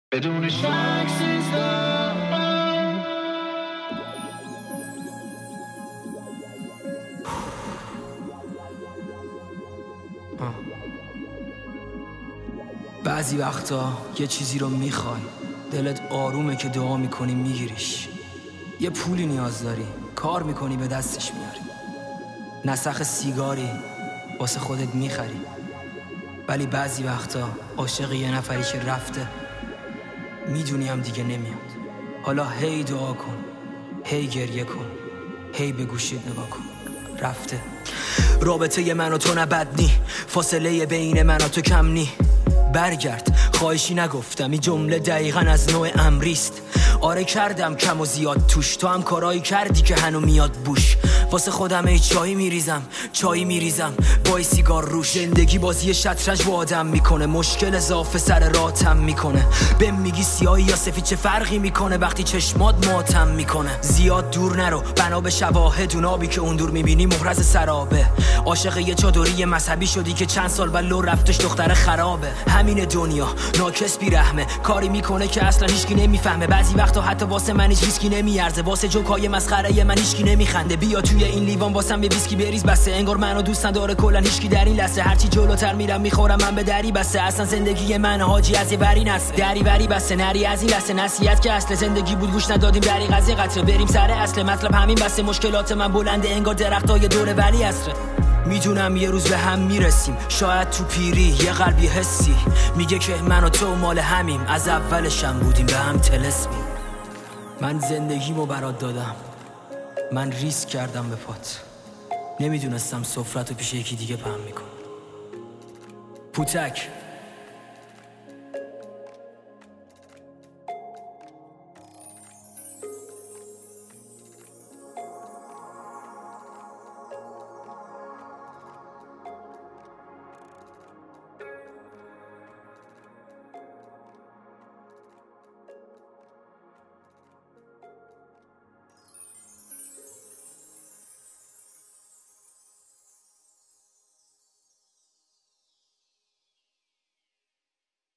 بدون شک سیزدم بعضی وقتا یه چیزی رو میخوای، دلت آرومه که دعا میکنی میگیریش. یه پولی نیاز داری، کار میکنی به دستش میاری. نسخ سیگاری واسه خودت میخری. ولی بعضی وقتا عاشق یه نفری که رفته، میدونی هم دیگه نمیاد. حالا هی دعا کن، هی گریه کن، هی به گوشت نگاه کن. رفته. رابطه من و تو نبدنی، فاصله بین من و تو کم نی. برگرد، خواهشی نگفتم، این جمله دقیقاً از نوع امریست. آره کردم کم و زیاد توش، تو هم کارایی کردی که هنو میاد بوش. واسه خودم ای چایی میریزم با سیگار روش. زندگی بازی شطرنج با آدم میکنه، مشکل اضافه سر راتم میکنه. بهم میگی سیاهی یا سفید چه فرقی میکنه وقتی چشمات ماتم میکنه. زیاد دور نرو، بنا به شواهد، اون آبی که اون دور میبینی محرز سرابه. عاشق یه چادری مذهبی شدی که چند سال بعد لو رفتش دختر خرابه. همین دنیا ناکس بی رحمه، کاری میکنه که اصلا هیچکی نمیفهمه. بعضی وقتا حتی واسه من هیچ ریسکی نمیارزه، واسه جوکای مسخره من هیچکی نمیخنده. بیا توی این لیوان واسم یه ویسکی بریز بسه، انگار منو دوست نداره کلا هیچکی در این لحظه. هرچی جلوتر میرم میخورم من به دری بسه. اصلا زندگی من حاجی از یه بری نسه، دری بری بسه نری از این لحظه. نصیحت که اصل زندگی بود گوش ندادیم، دریغ از قطره بریم سر اصل مطلب. همین بسه مشکلات من بلنده انگار درختای دور ولی عصره. میدونم یه روز به هم میرسیم، شاید تو پیری یه قلبی حسی میگه که من و تو مال همیم، از اولشم بودیم به هم طلسمی. من زندگیمو برات دادم، من ریسک کردم به پات، نمیدونستم سفرتو پیش یکی دیگه پهم میکن. پوتک